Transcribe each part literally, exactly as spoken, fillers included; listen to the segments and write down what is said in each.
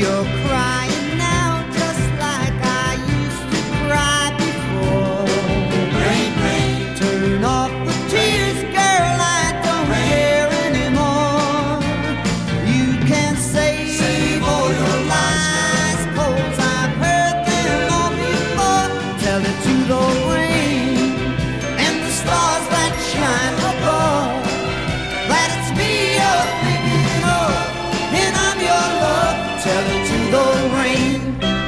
You're crying now just like I used to cry before. Rain, rain. Turn off the tears, girl, I don't rain. care anymore. You can save, save all your lies, 'cause I've heard them all before. Tell it to the rain and the stars that shine above, that it's me you're thinking of, and I'm your love. Tell it to the rain.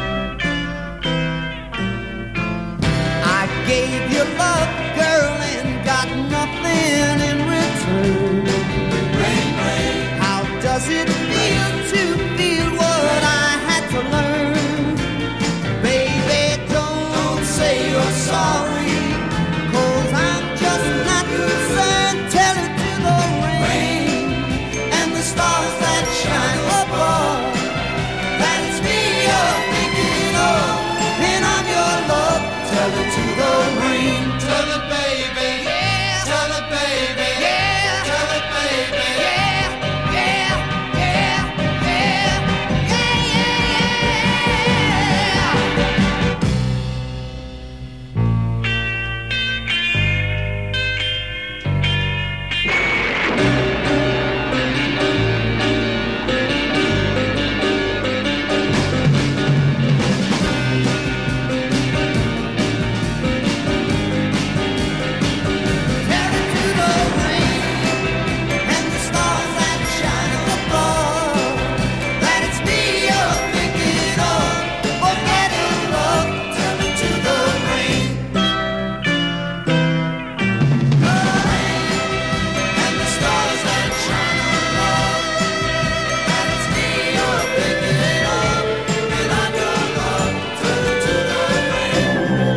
I gave you love, girl, and got nothing in return. Rain, rain. How does it feel to feel what I had to learn? Baby, don't, don't say you're sorry, 'cause I'm just not concerned. Tell it to the rain and the stars that shine above, that it's me you're thinking of, and I'm your love. Tell it to the rain. Tell it, baby. Yeah. Tell it, baby. Yeah. Tell it, baby. Yeah. Yeah. Yeah. Yeah. Yeah. Tell it to the rain and the stars that shine above, that it's me you're thinking of, forgetting love. Tell it to the rain. The rain and the stars that shine above, that it's me you're thinking of, and I'm your love. Tell it to the rain.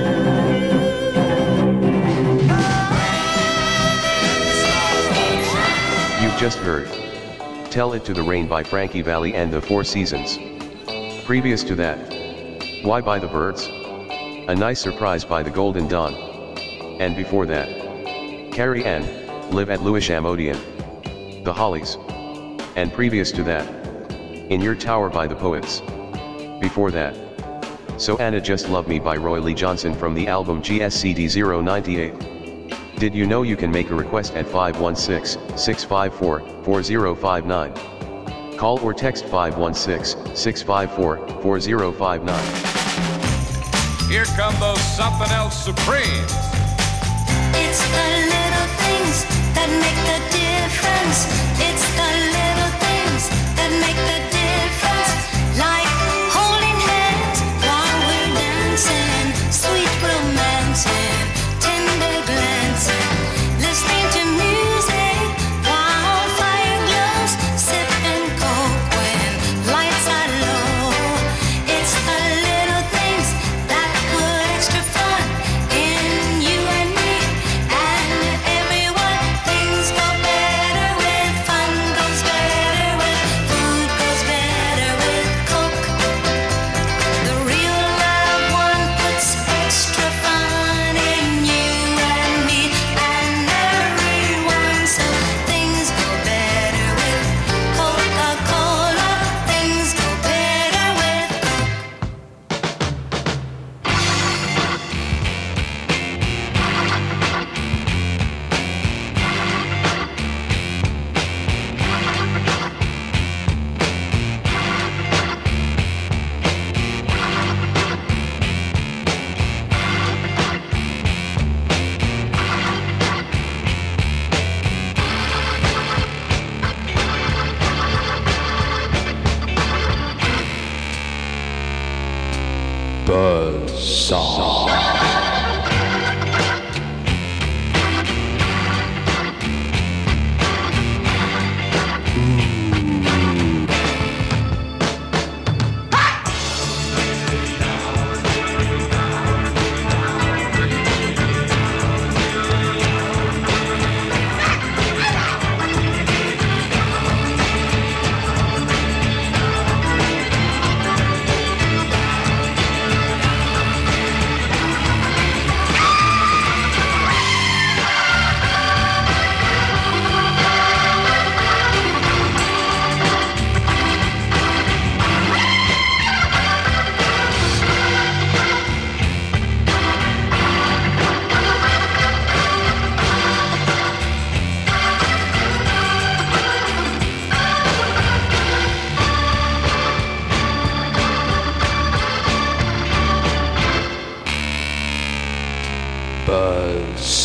You've just heard Tell It to the Rain by Frankie Valli and the Four Seasons. Previous to that, Why by the Birds? A Nice Surprise by the Golden Dawn. And before that, Carrie Ann, Live at Lewisham-Odeon, The Hollies. And previous to that, In Your Tower by the Poets. Before that, So Anna Just Love Me by Roy Lee Johnson from the album G S C D zero nine eight. Did you know you can make a request at five one six, six five four, four zero five nine? Call or text five one six, six five four, four zero five nine. Here come those something else supremes. It's the little things that make the difference. It's the little things that make the difference. Like holding hands while we're dancing, sweet romancing, tender glancing, listening to music while fire glows, sipping coke when lights are low. It's the little things that put extra fun in you and me and everyone. Things go better with fun, goes better with food, goes better with coke. The real love one puts extra fun in you and me and everyone. So things go better with Coca-Cola. Things go better with Coke. Buzzsaw.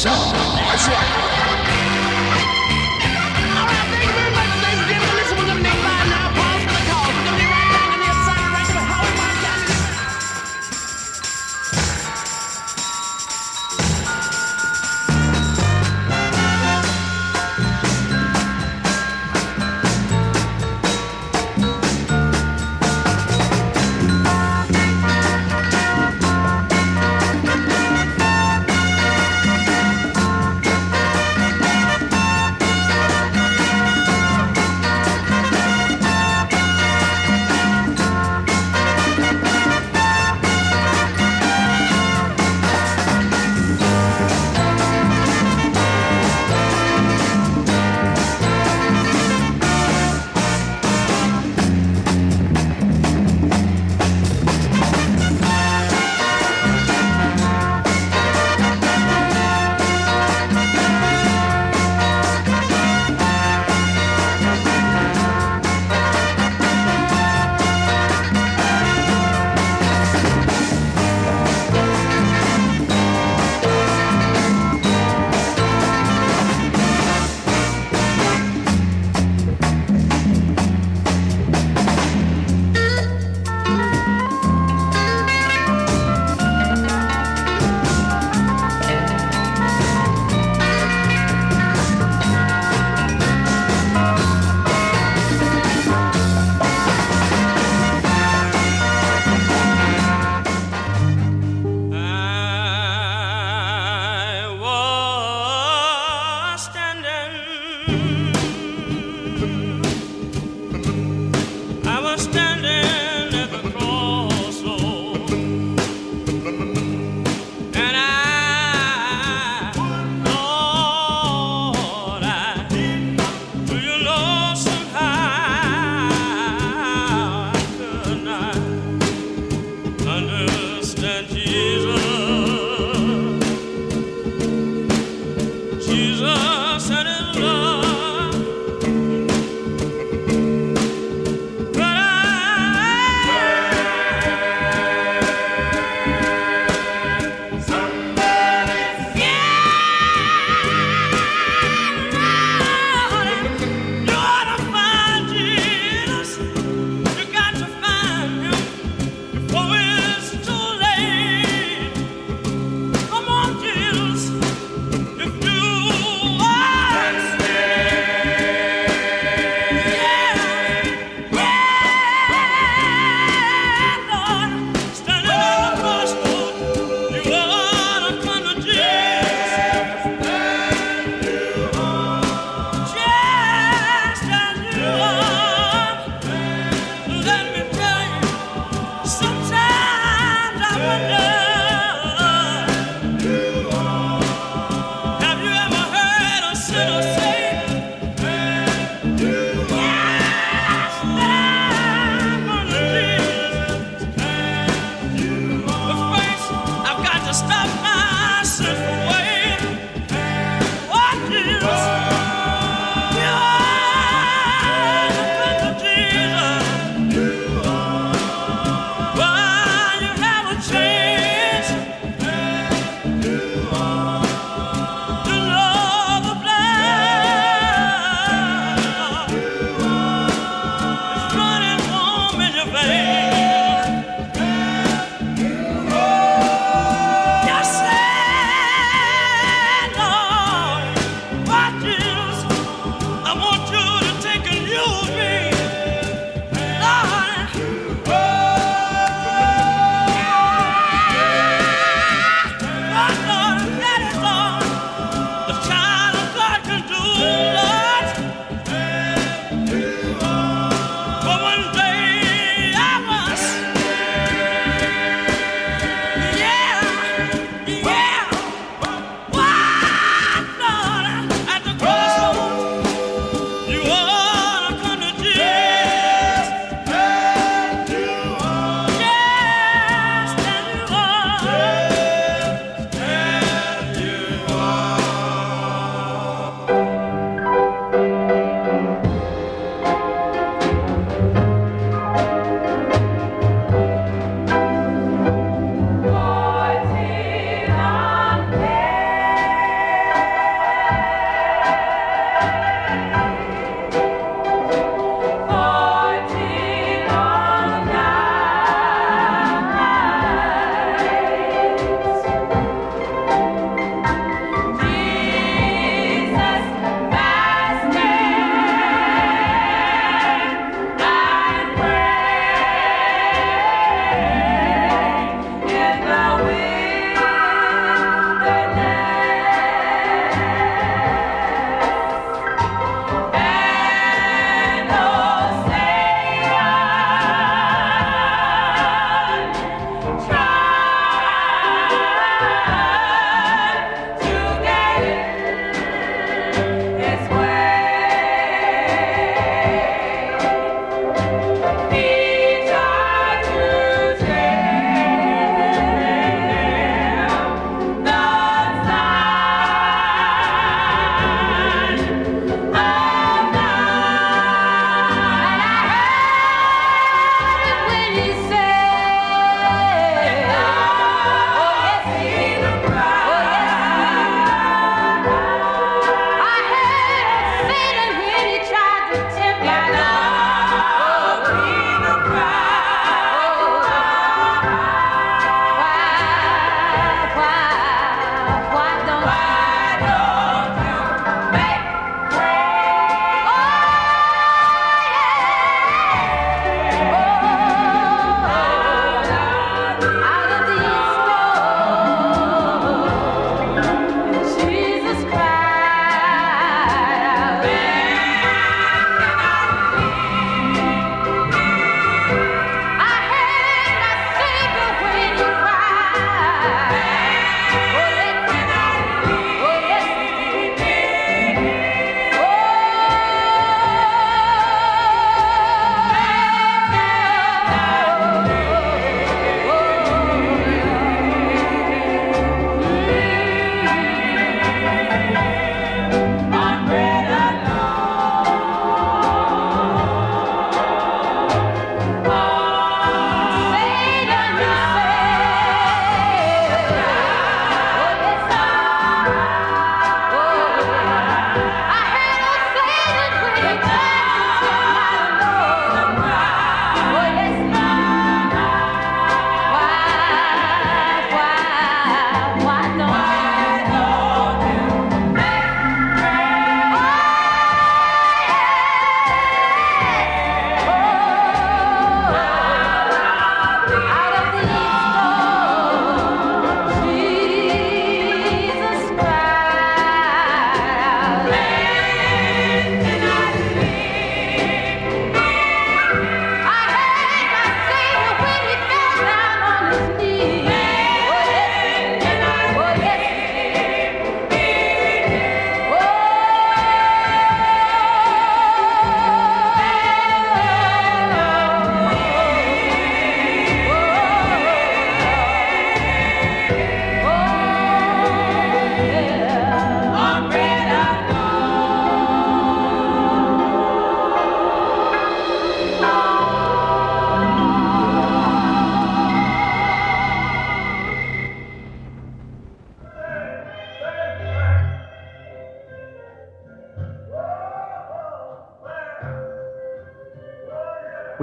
song. That's right. All right, thank you very much, ladies and gentlemen. Listen, we're gonna need five now. Pause for the call. We're gonna be right back on the other side of the record. Hold my time.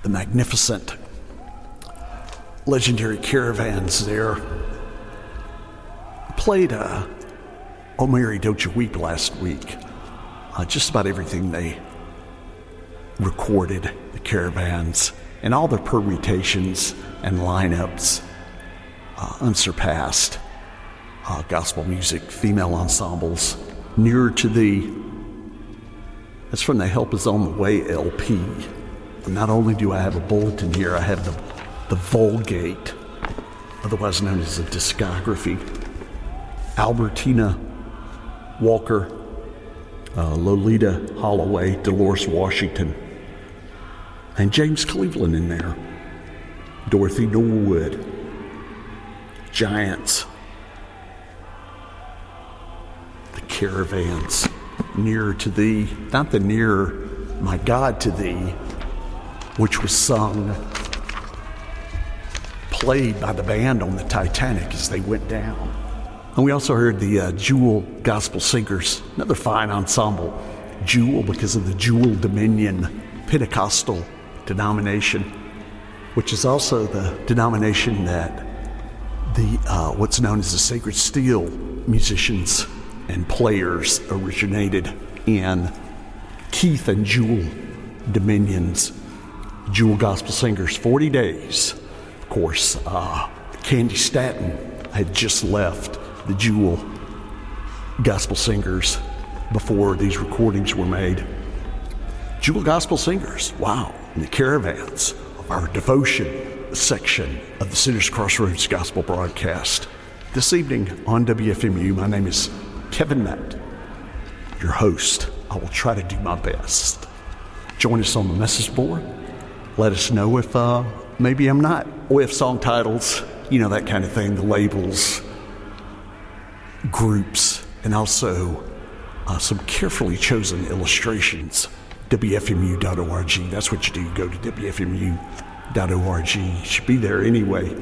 the magnificent, legendary Caravans there. Played uh, Oh Mary, Don't You Weep last week. Uh, just about everything they recorded, the Caravans, and all their permutations and lineups, uh, unsurpassed. Uh, gospel music, female ensembles, Nearer to Thee. That's from the Help Is On the Way L P. Not only do I have a bulletin here, I have the, the Vulgate, otherwise known as the discography. Albertina Walker, uh, Lolita Holloway, Dolores Washington, and James Cleveland in there. Dorothy Norwood, Giants, the Caravans, Nearer to Thee, not the Nearer, My God, to Thee, which was sung, played by the band on the Titanic as they went down. And we also heard the uh, Jewel Gospel Singers, another fine ensemble. Jewel because of the Jewel Dominion Pentecostal denomination, which is also the denomination that the uh, what's known as the Sacred Steel musicians and players originated in. Keith and Jewel Dominion's Jewel Gospel Singers, forty days. Of course, uh, Candy Staton had just left the Jewel Gospel Singers before these recordings were made. Jewel Gospel Singers, wow, and the Caravans of our devotion section of the Sinners Crossroads Gospel broadcast. This evening on W F M U, my name is Kevin Matt, your host. I will try to do my best. Join us on the message board. Let us know if uh, maybe I'm not, or if song titles, you know, that kind of thing, the labels, groups, and also uh, some carefully chosen illustrations. W F M U dot org. That's what you do. Go to W F M U dot org. You should be there anyway.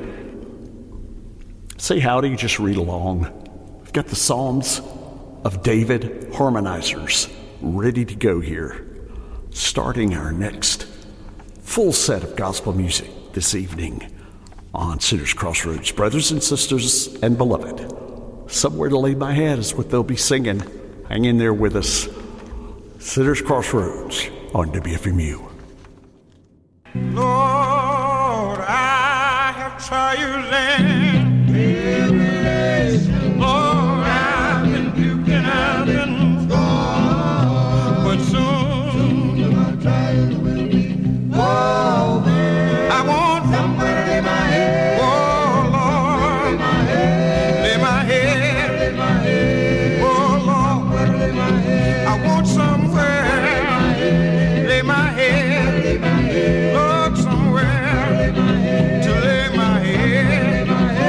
Say howdy, just read along. We've got the Psalms of David harmonizers ready to go here, starting our next full set of gospel music this evening on Sinners Crossroads. Brothers and sisters and beloved, Somewhere to Lay My Head is what they'll be singing. Hang in there with us. Sinners Crossroads on W F M U. Lord, I have triumphed. Lord, I've been puking, I've been gone, but soon my trials will be over. I want somewhere to lay my head. Oh Lord, lay my head, lay my head, lay my head. Oh Lord, lay my head. I want somewhere, lay my head, lay my head. Lord, somewhere to lay my head.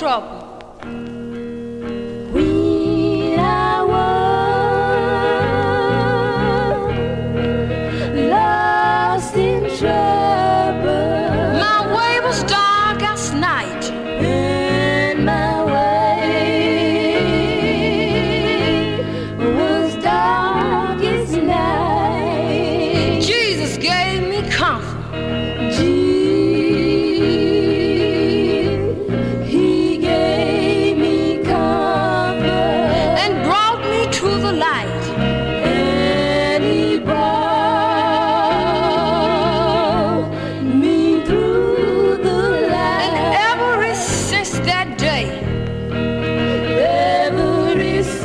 trouble. When I was lost in trouble, My way was dark as night. and my way was dark as night. Jesus gave me comfort. He gave me comfort, And brought me to the light. and He brought me through the And light. ever since that day, Ever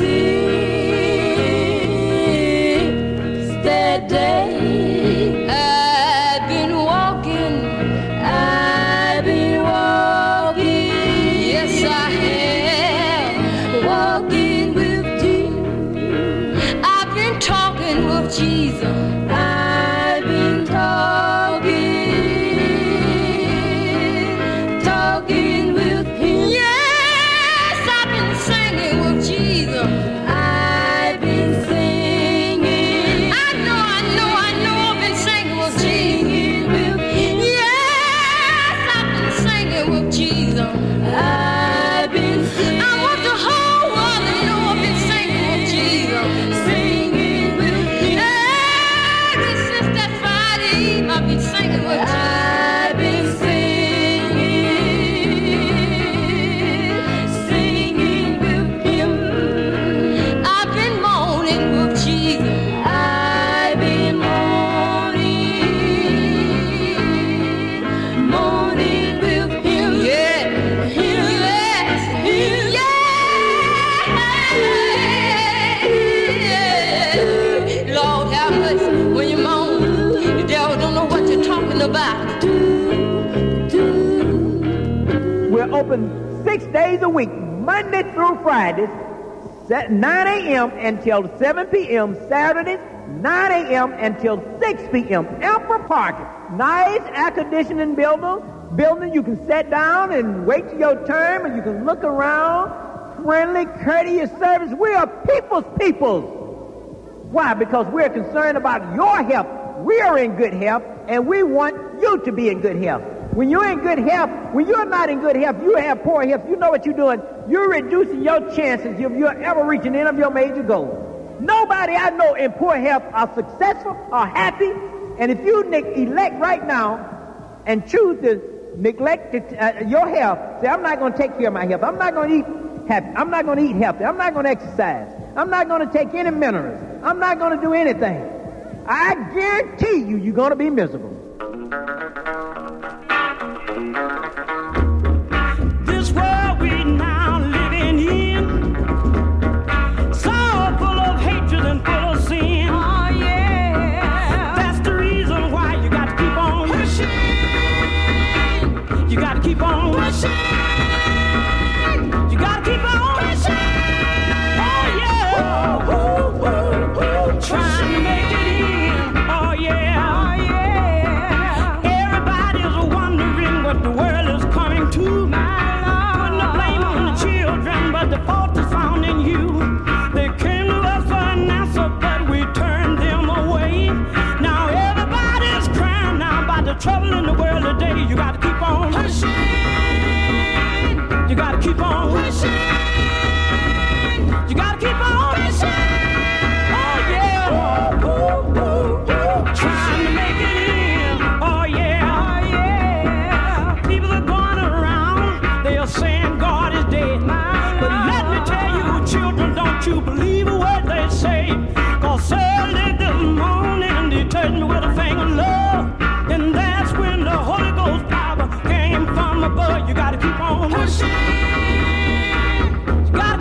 since that day, I've been walking. I've been walking. Yes, I have. Walking with Jesus. I've been talking with Jesus. I've been talking, talking with Him. Yes, I've been singing with Jesus. I've been singing, I know, I know, I know I've been singing with Jesus. singing with Him. Yes, I've been singing with Jesus. I've been singing, I want the whole world to know I've been singing with Jesus. singing with Him. Ever since that Friday Eve, I've been singing with Jesus. I've been singing, singing with Him. I've been moaning with Jesus. I've been mourning, mourning with Him. Yeah. Him. Yes. Him. Yeah. Lord have mercy. When you moan, the devil don't know what you're talking about. We're open six days a week, Monday through Fridays, at nine a.m. until seven p.m. Saturdays, nine a.m. until six p.m. Ample parking. Nice air-conditioning building. Building you can sit down and wait till your turn, and you can look around. Friendly, courteous service. We are people's peoples. Why? Because we're concerned about your health. We are in good health, and we want you to be in good health. When you're in good health, when you're not in good health, you have poor health, you know what you're doing. You're reducing your chances of you ever reaching any of your major goals. Nobody I know in poor health are successful or happy, and if you ne- elect right now and choose to neglect it, uh, your health, say, I'm not going to take care of my health. I'm not going to eat happy. I'm not going to eat healthy. I'm not going to exercise. I'm not going to take any minerals. I'm not going to do anything. I guarantee you, you're going to be miserable. This world we now living in, so full of hatred and full of sin. Oh yeah. That's the reason why you got to keep on pushing. You got to keep on pushing. You got to keep on pushing. Oh yeah. Woo, woo, woo, woo. Trying to make it in. Oh yeah. Oh yeah. Everybody's wondering what the world is coming to. Putting the blame on the children, but the fault is found in you. They came to us for an answer, but we turned them away. Now everybody's crying now about the trouble in the world today. You got to keep on pushing. You got to keep on pushing. You got to keep on pushing. Oh yeah. Woo, woo, woo. Trying to make it in. Oh yeah. Oh yeah. People are going around. They are saying God is dead. But let me tell you, children, don't you believe a word they say. Cause early this morning they touched me with a finger of love. And that's when the Holy Ghost power came from above. You gotta keep on pushing. You gotta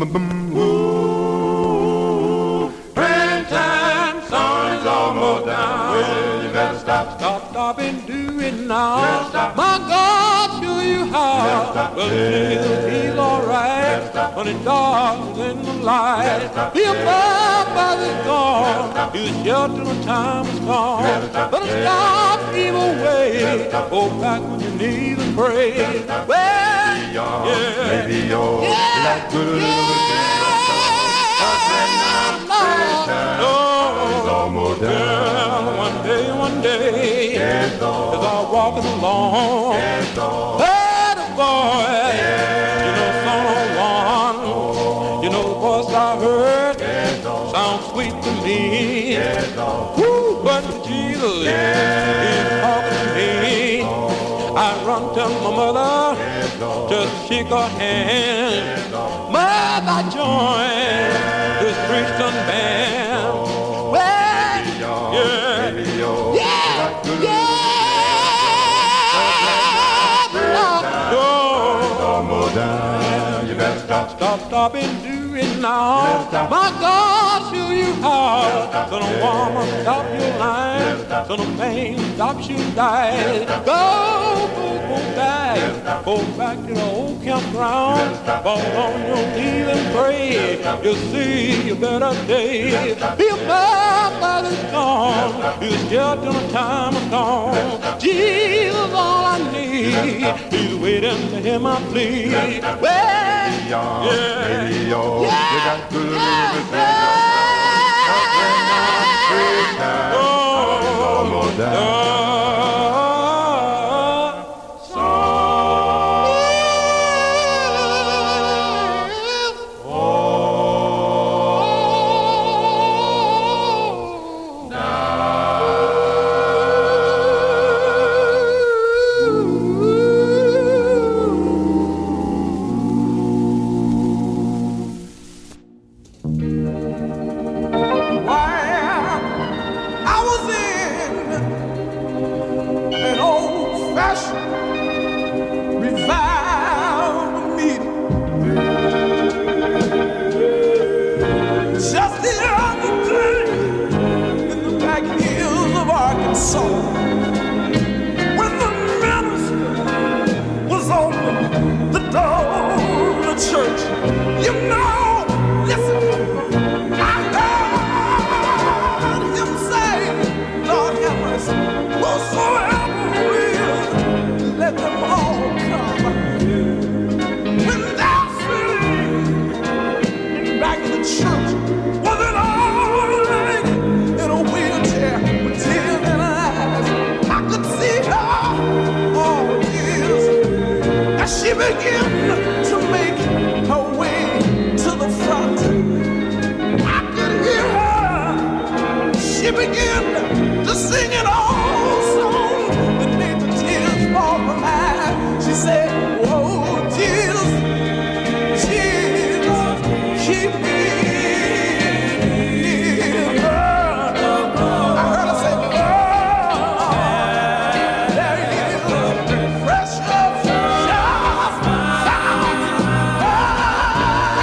Ooh, springtime sun is almost down. Well, you better stop, stop, stop and do it now. My God, show you how. Well, Jesus, he's alright. When it's dark in the light, he'll above by the storm. He'll shelter when time is gone. But stop evil way. Go back on your knees and pray. Well, yeah, maybe you're that good. Almost down. One day, one day, as I walk along, heard a voice, you know, son of one, you know, the voice I heard sounds sweet to me. Woo, but Jesus is talking to me. I run to my mother, just shake her hand. Mother, join this Christian band. Well, yeah, yeah, yeah. You better stop, stop, stop and do it now. My God, show you how. Son of woman, stop your line. Son of man, stop your die. Go, go, go back. Go back to the old campground. Fall on your knees and pray. You'll see a better day. Be above by the storm. You'll shelter till the time is gone. Jesus, all I need. He's waiting to hear my plea. Well, yeah, yeah, you got to live with that. Oh,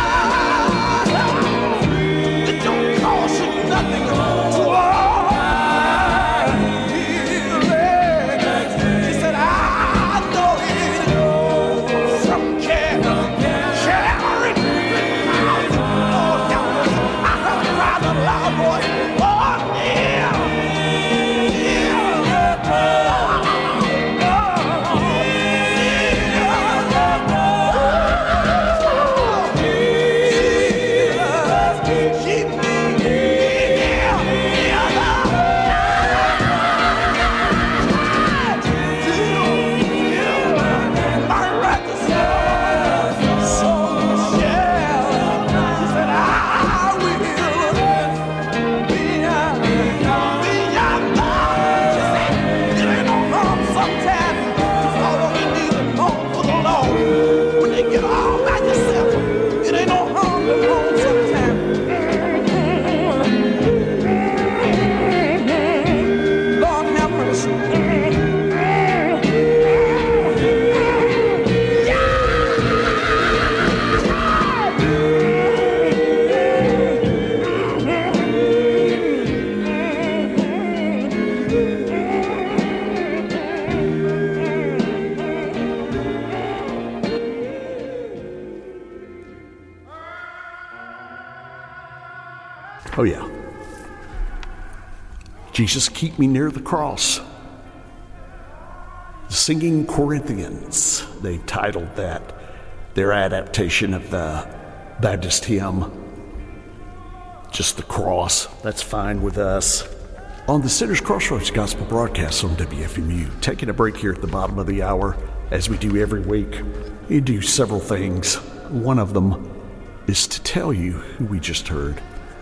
It don't cost you nothing to walk. Oh, yeah. Jesus, keep me near the cross. The Singing Corinthians, they titled that, their adaptation of the Baptist hymn, just the cross. That's fine with us. On the Sinners Crossroads Gospel broadcast on W F M U, taking a break here at the bottom of the hour, as we do every week. We do several things. One of them is to tell you who we just heard.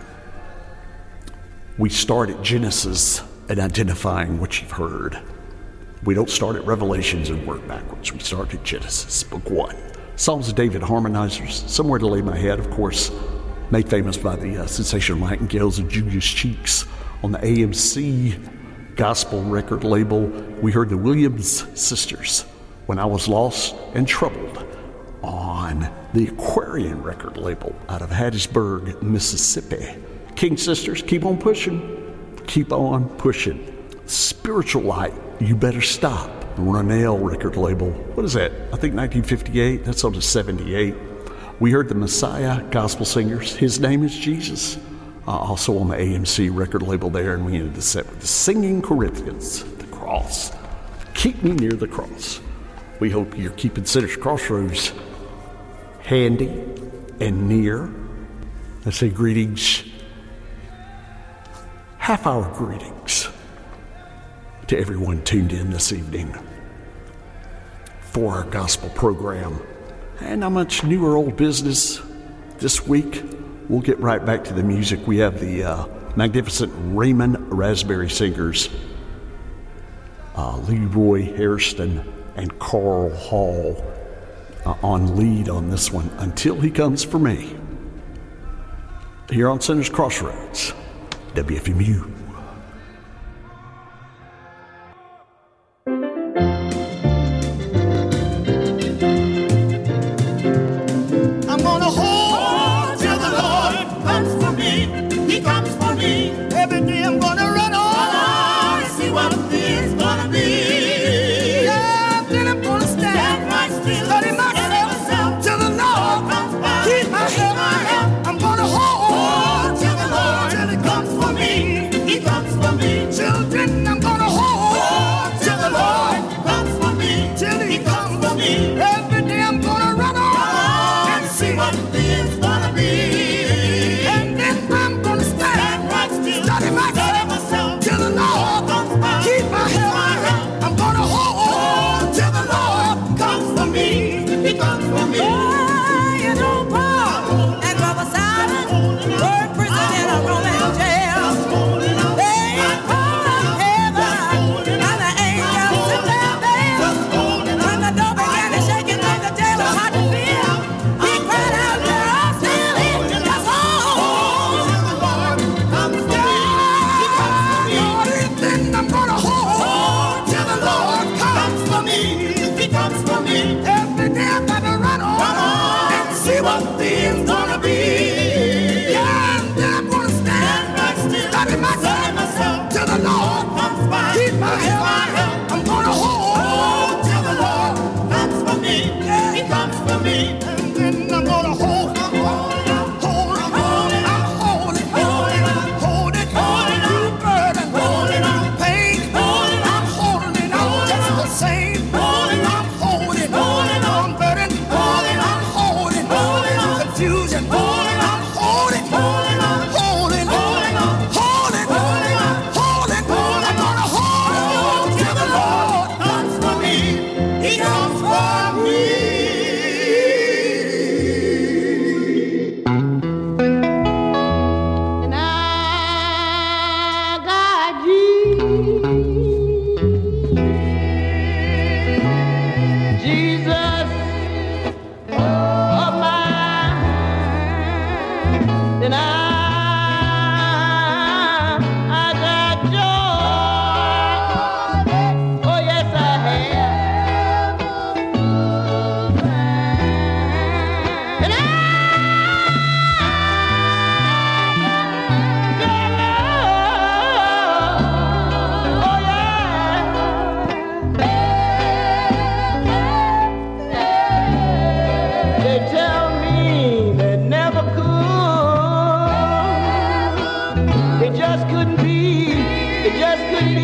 We start at Genesis and identifying what you've heard. We don't start at Revelations and work backwards. We start at Genesis, book one. Psalms of David harmonizers, Somewhere to Lay My Head, of course, made famous by the uh, sensational nightingales of Julius Cheeks. On the A M C gospel record label, we heard the Williams Sisters, When I Was Lost and Troubled. On the Aquarian record label out of Hattiesburg, Mississippi, King Sisters, Keep On Pushing, Keep On Pushing. Spiritual Light, You Better Stop. The Ronell record label, what is that? I think nineteen fifty-eight, that's on to seventy-eight. We heard the Messiah Gospel Singers, His Name is Jesus, uh, also on the A M C record label there, and we ended the set with the Singing Corinthians, the cross. Keep me near the cross. We hope you're keeping Sinners Crossroads handy and near. I say greetings, half-hour greetings to everyone tuned in this evening for our gospel program. And not much new or old business this week. We'll get right back to the music. We have the uh, magnificent Raymond Raspberry Singers, uh, Leroy Hairston and Carl Hall uh, on lead on this one, Until He Comes For Me, here on Sinners Crossroads, W F M U. He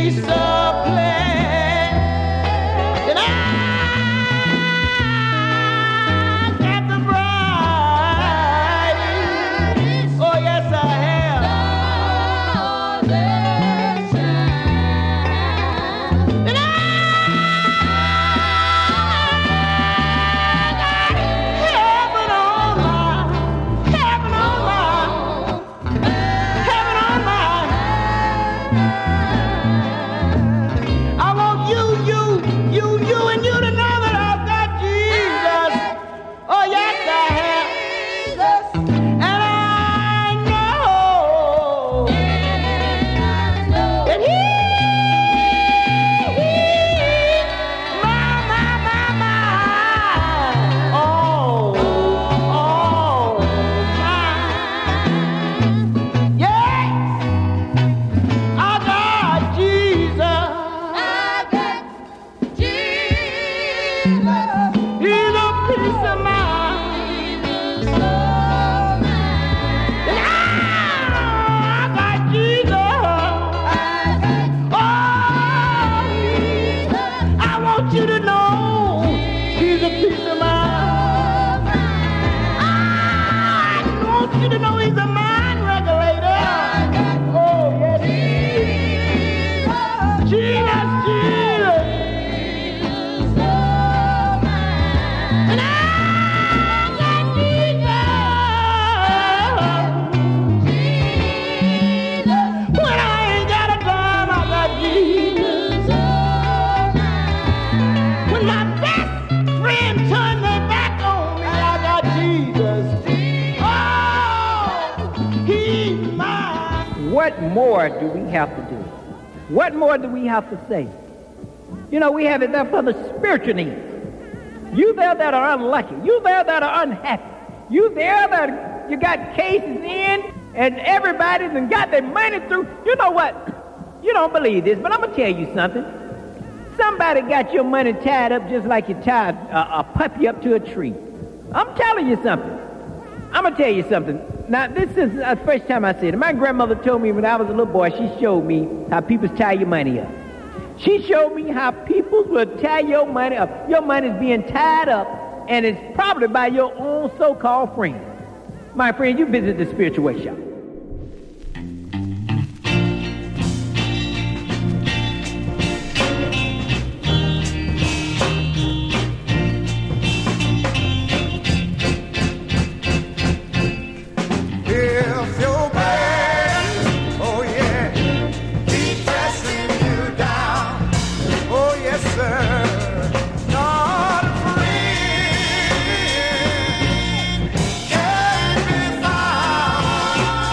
piece of land. And I got the bride. Oh, yes, I have. And I got heaven on my, heaven on my, heaven on my. I want you, you, you, you, and you to know that I've got Jesus. Oh, yes, I have. And I know that He, my, my, my, my, oh, oh, my. Yeah, I got Jesus. He's a piece of mind. And I got Jesus. Oh, I want you to know He's a piece of mind. I want you to know He's a mind regulator. Oh, yes, He is. Jesus, Jesus. And I got Jesus. When I ain't got a dime, I got Jesus. When my best friend turned their back on me, I got Jesus. Oh, He's mine. What more do we have to do? What more do we have to say? You know, we have it there for the spiritual needs. You there that are unlucky. You there that are unhappy. You there that you got cases in and everybody's and got their money through. You know what? You don't believe this, but I'm going to tell you something. Somebody got your money tied up just like you tied a, a puppy up to a tree. I'm telling you something. I'm going to tell you something. Now, this is the first time I said it. My grandmother told me when I was a little boy, she showed me how people tie your money up. She showed me how people will tie your money up. Your money is being tied up, and it's probably by your own so-called friend. My friend, you visit the Spiritual Way Shop. If your man, oh yeah, he's pressing you down, oh yes sir, not a friend can be found.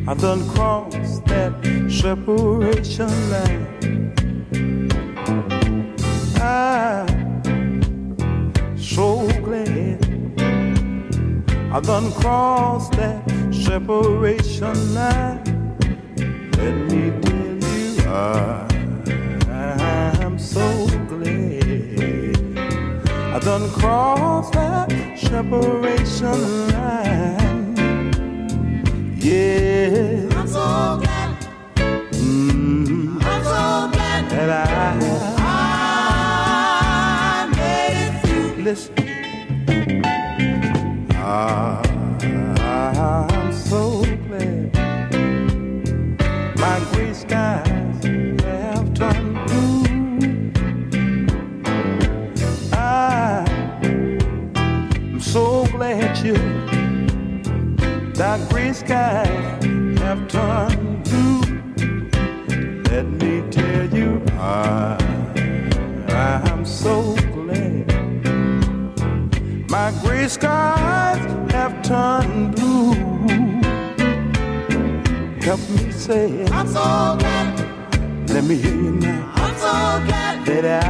I done crossed that separation line. I'm so glad I done crossed that separation line. Let me tell you, I, I'm so glad I done crossed that separation line. Yeah, I'm so glad. Mm, I'm so glad that I, I made it through. Listen, I, I'm so glad my gray skies have turned blue. I'm so glad you. That gray skies have turned blue. Let me tell you, I, I'm so glad my gray skies have turned blue. Help me say it. I'm so glad. Let me hear you now. I'm so glad that I,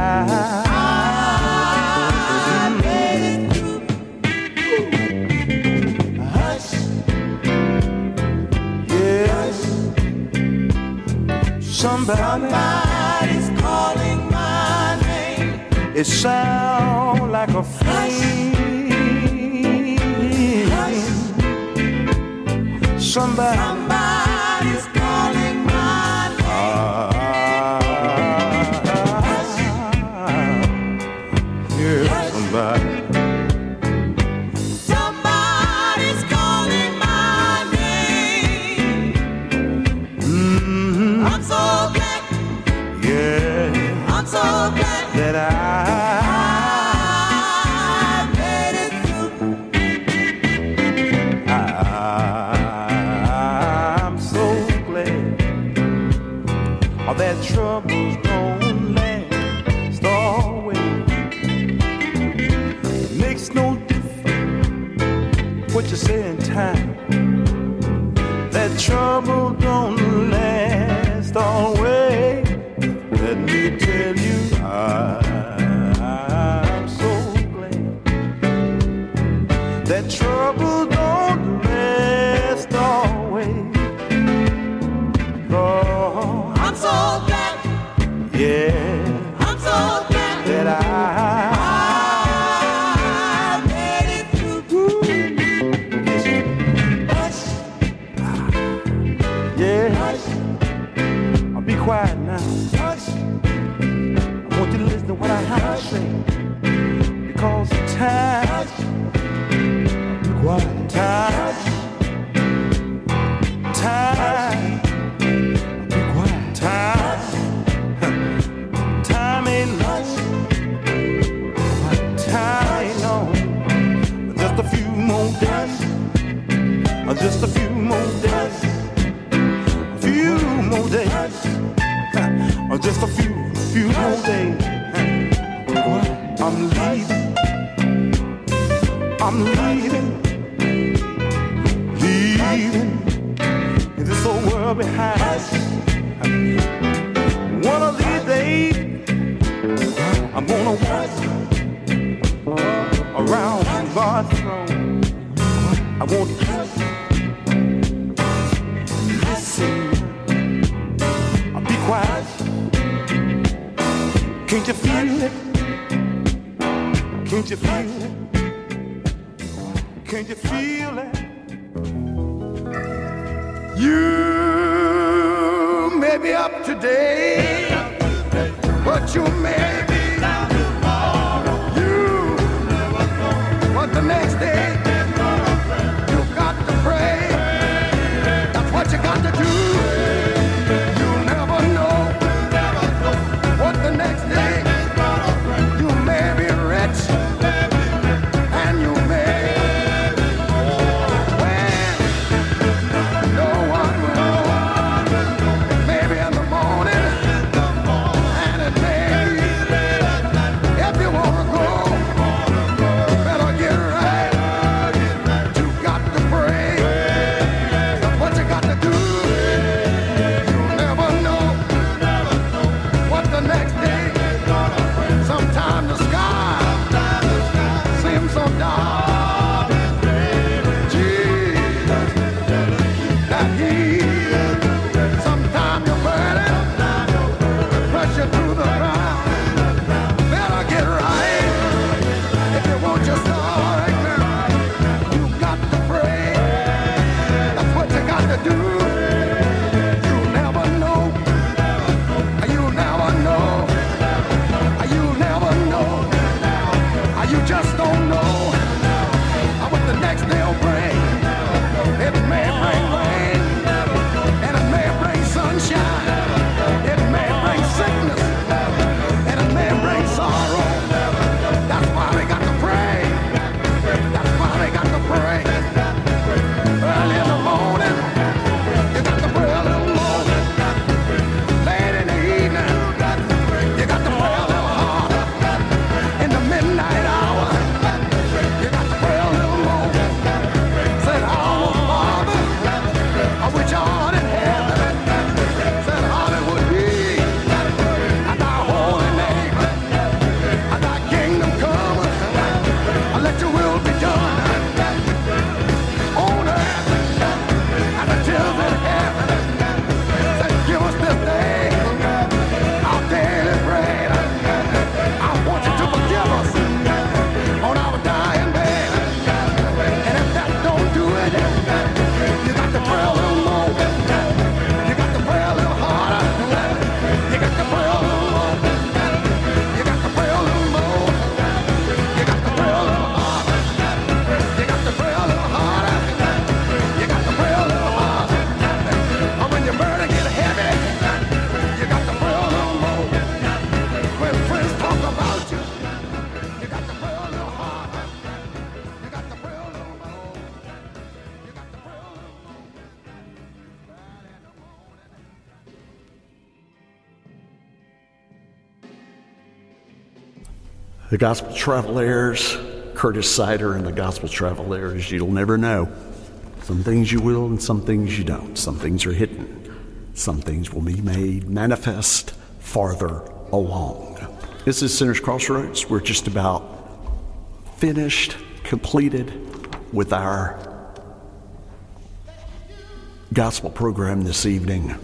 I made it through. Hush. Somebody, somebody's calling my name. It sounds like a flame. Somebody, somebody's calling my name. Ah, yeah, somebody. So glad that I, I made it through. I, I'm so glad all that troubles don't last always. Makes no difference what you say in time. That trouble don't last always. Let me tell you, I, I'm so glad that trouble don't last always. Oh, I'm so glad, yeah, I'm so glad that I, I made it through. Hush, yeah, hush. I'll be quiet now. Listen to what I have to say, because time, quiet, time, time, be quiet, time, time ain't long, time ain't long, just a few more days, just a few more days, a few more days, just a few, few more days. I'm leaving, I'm leaving, leaving this old world behind. One of these days, I'm gonna walk around God's throne. I want you to listen. I'll be quiet. Can't you feel it? Can't you feel it? Can't you feel it? You may be up today, but you may be down tomorrow. You never know what the next day. You got to pray. That's what you got to do. You never know what the next day. You may be rich. Maybe in the morning, and it may be you do. You'll never know. You'll never know. You'll never know. You just don't know what the next day'll bring. It may bring rain, and it may bring sunshine. It may bring sickness, and it may bring sorrow. That's why we got to pray. That's why we got to pray. Early in the morning, you got to pray a little more. Late in the evening, you got to pray a little harder. In the midnight hour, you got to pray a little more. Said, our Father, which art in heaven, said, hallowed be thy holy name. Thy kingdom come, let your will be done on earth as it is in heaven. Said, give us this day our daily bread. I want you to forgive us on our dying bed. And if that don't do it, you got to pray a little more. You got to pray a little harder. You got to pray a little more. You got to pray a little more. You got to pray a little harder. You got to pray a little harder. You got to pray a little harder. And when your burden get heavy, you got to pray a little more. When friends talk about you, you got to pray a little harder. You got to pray a little more. You got to pray a little more. The Gospel Travelers, Curtis Sider and the Gospel Travelers. You'll never know. Some things you will and some things you don't. Some things are hidden. Some things will be made manifest farther along. This is Sinner's Crossroads. We're just about finished, completed with our gospel program this evening.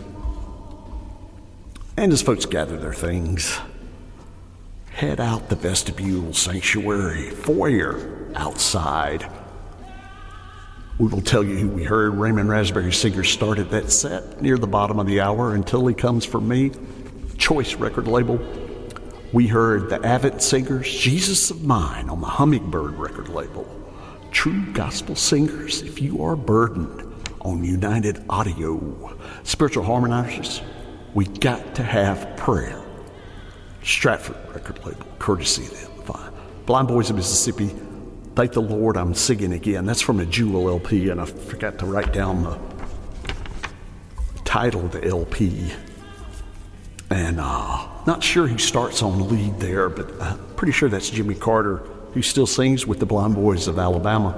And as folks gather their things, head out the vestibule, sanctuary, foyer, outside. We will tell you who we heard. Raymond Raspberry Singers started that set near the bottom of the hour. Until He Comes For Me, Choice record label. We heard the Avid Singers, Jesus of Mine, on the Hummingbird record label. True Gospel Singers, If You Are Burdened, on United Audio. Spiritual Harmonizers, We Got to Have Prayer. Stratford record label, courtesy of them. Fine. Blind Boys of Mississippi, Thank the Lord I'm Singing Again. That's from a Jewel L P, and I forgot to write down the title of the L P. And uh, not sure who starts on lead there, but I'm pretty sure that's Jimmy Carter, who still sings with the Blind Boys of Alabama,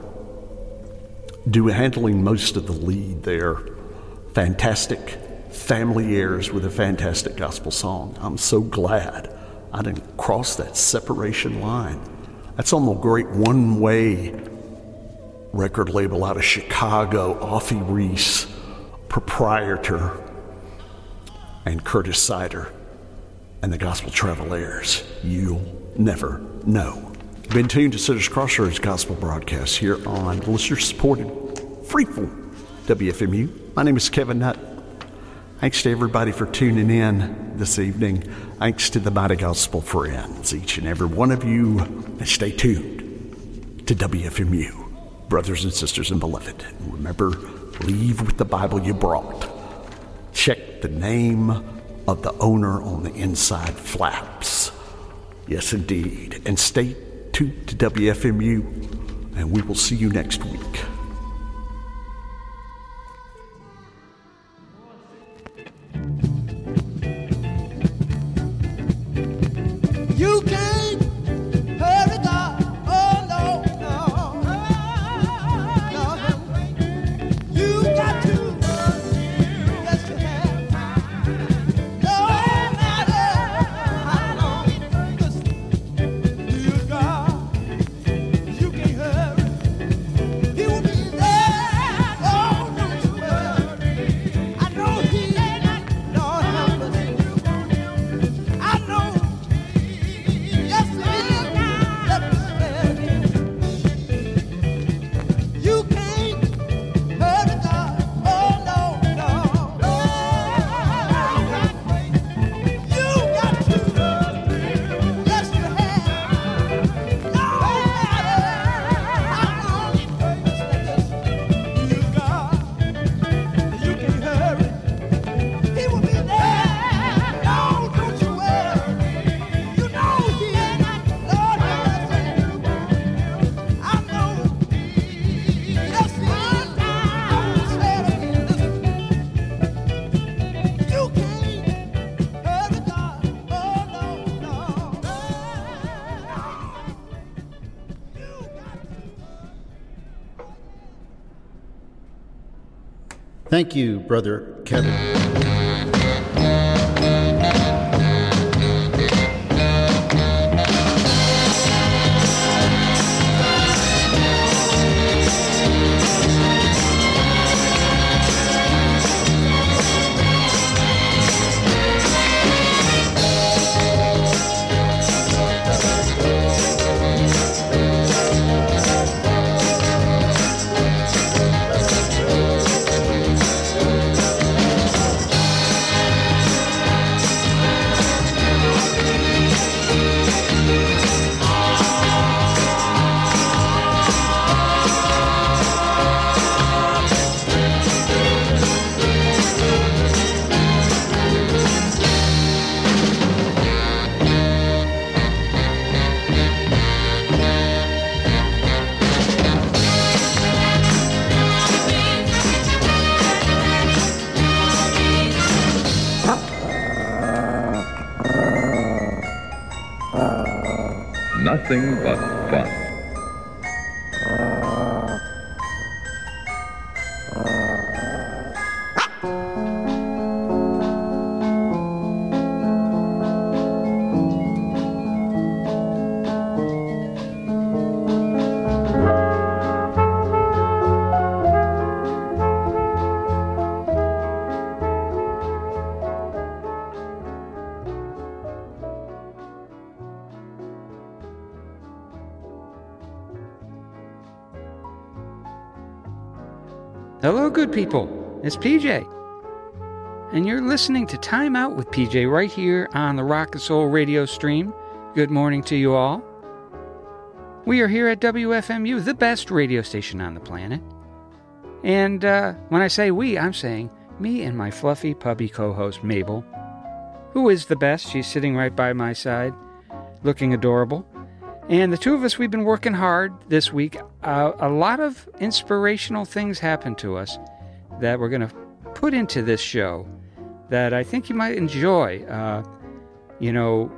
do handling most of the lead there. Fantastic family airs with a fantastic gospel song. I'm so glad I didn't cross that separation line. That's on the great One Way record label out of Chicago. Offie Reese, proprietor, and Curtis Sider and the Gospel Travelers. You'll never know. Been tuned to Sinner's Crossroads Gospel broadcast here on listener-supported Freeful W F M U. My name is Kevin Nutt. Thanks to everybody for tuning in this evening. Thanks to the Mighty Gospel friends, each and every one of you. And stay tuned to W F M U, brothers and sisters and beloved. And remember, leave with the Bible you brought. Check the name of the owner on the inside flaps. Yes, indeed. And stay tuned to W F M U, and we will see you next week. You can't hurry God, oh no, no, no. You got to, yes you have. No matter how long, listen, dear God, you can't hurry. He will Thank you, Brother Kevin. Nothing but fun. Hello, good people. It's P J. And you're listening to Time Out with P J right here on the Rock and Soul radio stream. Good morning to you all. We are here at W F M U, the best radio station on the planet. And uh, when I say we, I'm saying me and my fluffy puppy co-host, Mabel, who is the best. She's sitting right by my side, looking adorable. And the two of us, we've been working hard this week. Uh, a lot of inspirational things happened to us that we're going to put into this show that I think you might enjoy. Uh, you know,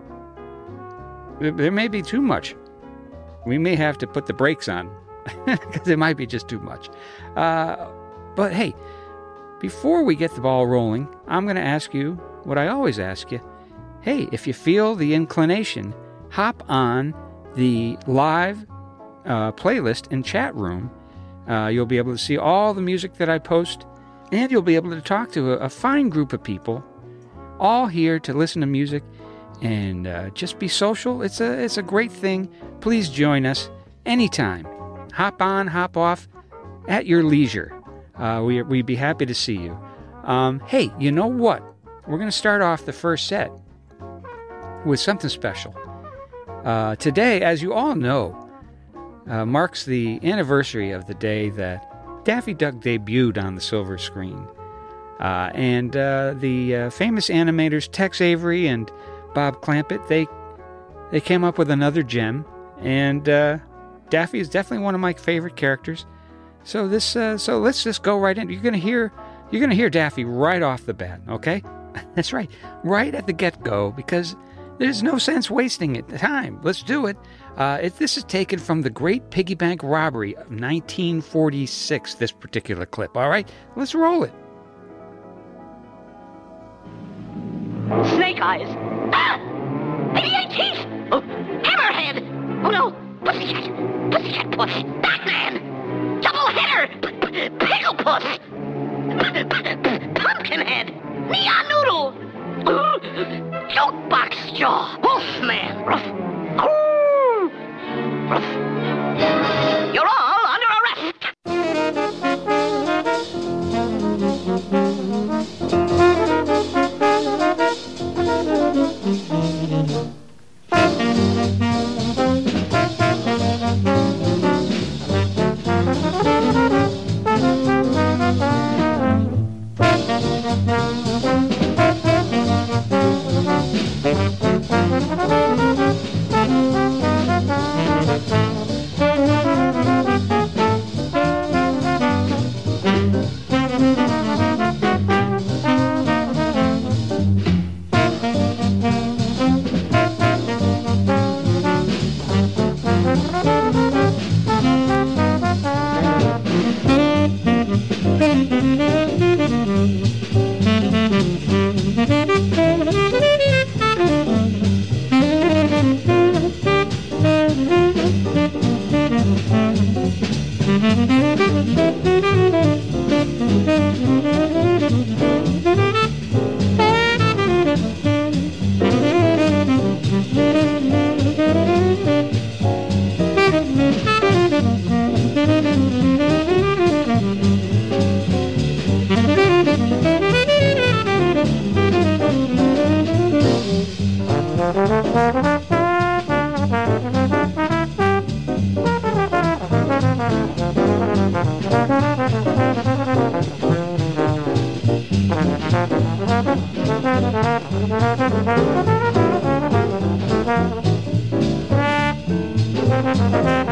there may be too much. We may have to put the brakes on because it might be just too much. Uh, but hey, before we get the ball rolling, I'm going to ask you what I always ask you. Hey, if you feel the inclination, hop on the live uh, playlist and chat room. Uh, you'll be able to see all the music that I post, and you'll be able to talk to a, a fine group of people, all here to listen to music and uh, just be social. It's a it's a great thing. Please join us anytime. Hop on, hop off, at your leisure. Uh, we, we'd be happy to see you. Um, hey, you know what? We're going to start off the first set with something special. Uh, today, as you all know, uh, marks the anniversary of the day that Daffy Duck debuted on the silver screen. Uh, and uh, the uh, famous animators Tex Avery and Bob Clampett, they they came up with another gem. And uh, Daffy is definitely one of my favorite characters. So this, uh, so let's just go right in. You're gonna hear, you're gonna hear Daffy right off the bat. Okay, that's right, right at the get-go, because there's no sense wasting it time. Let's do it. Uh, it. This is taken from the Great Piggy Bank Robbery of nineteen forty-six, this particular clip. All right, let's roll it. Snake Eyes. Ah! eighty-eight teeth! Oh, Hammerhead! Oh no! Pussycat! Pussycat Puss! Batman! Double header! P- p- Pickle Puss! P- p- Pumpkinhead! Neon Noodle! Jukebox Jaw! Wolfman! Ruff! Ooh! Ruff! You're all under arrest! Thank you.